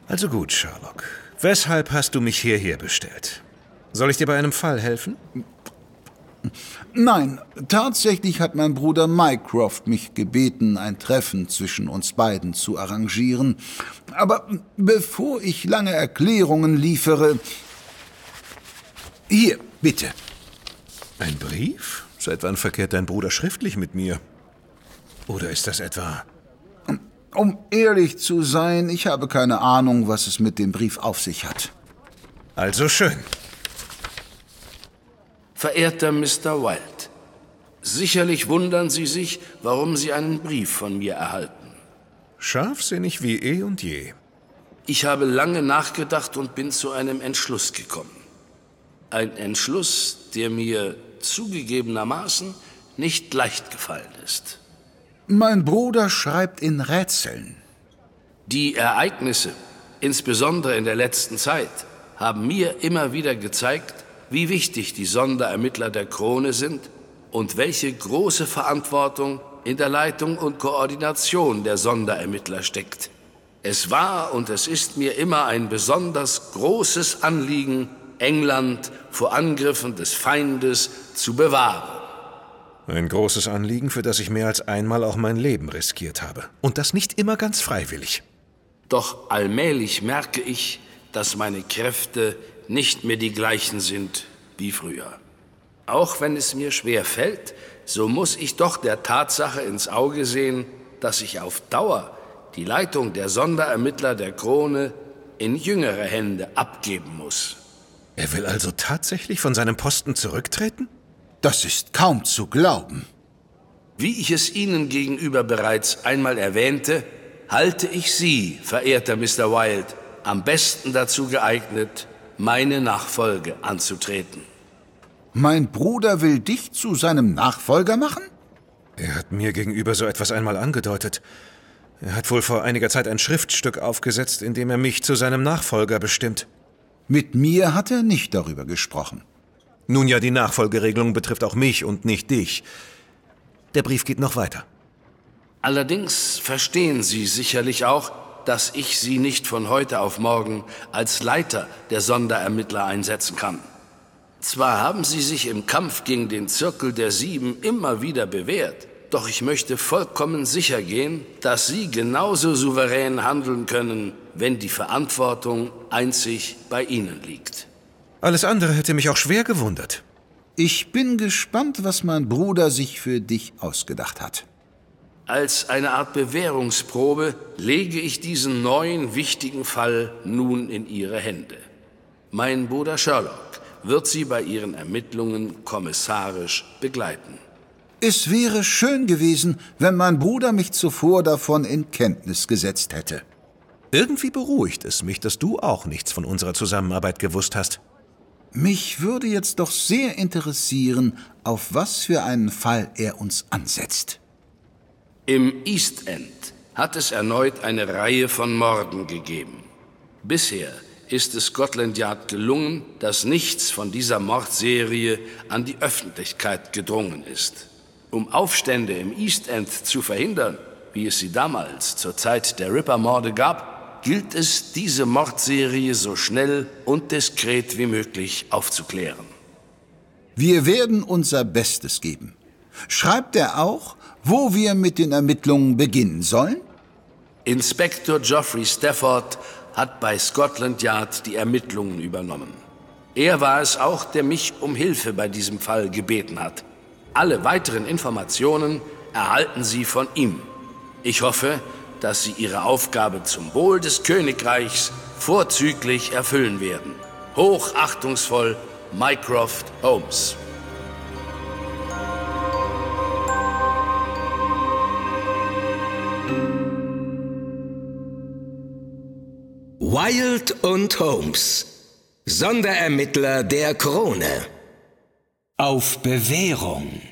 Also gut, Sherlock. Weshalb hast du mich hierher bestellt? Soll ich dir bei einem Fall helfen? Nein, tatsächlich hat mein Bruder Mycroft mich gebeten, ein Treffen zwischen uns beiden zu arrangieren. Aber bevor ich lange Erklärungen liefere... Hier, bitte. Ein Brief? Seit wann verkehrt dein Bruder schriftlich mit mir? Oder ist das etwa... Um ehrlich zu sein, ich habe keine Ahnung, was es mit dem Brief auf sich hat. Also schön. Verehrter Mr. Wilde, sicherlich wundern Sie sich, warum Sie einen Brief von mir erhalten. Scharfsinnig wie eh und je. Ich habe lange nachgedacht und bin zu einem Entschluss gekommen. Ein Entschluss, der mir zugegebenermaßen nicht leicht gefallen ist. Mein Bruder schreibt in Rätseln. Die Ereignisse, insbesondere in der letzten Zeit, haben mir immer wieder gezeigt, wie wichtig die Sonderermittler der Krone sind und welche große Verantwortung in der Leitung und Koordination der Sonderermittler steckt. Es war und es ist mir immer ein besonders großes Anliegen, England vor Angriffen des Feindes zu bewahren. Ein großes Anliegen, für das ich mehr als einmal auch mein Leben riskiert habe. Und das nicht immer ganz freiwillig. Doch allmählich merke ich, dass meine Kräfte nicht mehr die gleichen sind wie früher. Auch wenn es mir schwer fällt, so muss ich doch der Tatsache ins Auge sehen, dass ich auf Dauer die Leitung der Sonderermittler der Krone in jüngere Hände abgeben muss. Er will also tatsächlich von seinem Posten zurücktreten? Das ist kaum zu glauben. Wie ich es Ihnen gegenüber bereits einmal erwähnte, halte ich Sie, verehrter Mr. Wilde, am besten dazu geeignet, meine Nachfolge anzutreten. Mein Bruder will dich zu seinem Nachfolger machen? Er hat mir gegenüber so etwas einmal angedeutet. Er hat wohl vor einiger Zeit ein Schriftstück aufgesetzt, in dem er mich zu seinem Nachfolger bestimmt. Mit mir hat er nicht darüber gesprochen. Nun ja, die Nachfolgeregelung betrifft auch mich und nicht dich. Der Brief geht noch weiter. Allerdings verstehen Sie sicherlich auch, dass ich Sie nicht von heute auf morgen als Leiter der Sonderermittler einsetzen kann. Zwar haben Sie sich im Kampf gegen den Zirkel der Sieben immer wieder bewährt, doch ich möchte vollkommen sicher gehen, dass Sie genauso souverän handeln können, wenn die Verantwortung einzig bei Ihnen liegt. Alles andere hätte mich auch schwer gewundert. Ich bin gespannt, was mein Bruder sich für dich ausgedacht hat. Als eine Art Bewährungsprobe lege ich diesen neuen, wichtigen Fall nun in Ihre Hände. Mein Bruder Sherlock wird Sie bei Ihren Ermittlungen kommissarisch begleiten. Es wäre schön gewesen, wenn mein Bruder mich zuvor davon in Kenntnis gesetzt hätte. Irgendwie beruhigt es mich, dass du auch nichts von unserer Zusammenarbeit gewusst hast. Mich würde jetzt doch sehr interessieren, auf was für einen Fall er uns ansetzt. Im East End hat es erneut eine Reihe von Morden gegeben. Bisher ist es Scotland Yard gelungen, dass nichts von dieser Mordserie an die Öffentlichkeit gedrungen ist. Um Aufstände im East End zu verhindern, wie es sie damals zur Zeit der Ripper-Morde gab, gilt es, diese Mordserie so schnell und diskret wie möglich aufzuklären. Wir werden unser Bestes geben. Schreibt er auch, wo wir mit den Ermittlungen beginnen sollen? Inspektor Geoffrey Stafford hat bei Scotland Yard die Ermittlungen übernommen. Er war es auch, der mich um Hilfe bei diesem Fall gebeten hat. Alle weiteren Informationen erhalten Sie von ihm. Ich hoffe, dass Sie Ihre Aufgabe zum Wohl des Königreichs vorzüglich erfüllen werden. Hochachtungsvoll, Mycroft Holmes. Wilde und Holmes, Sonderermittler der Krone. Auf Bewährung.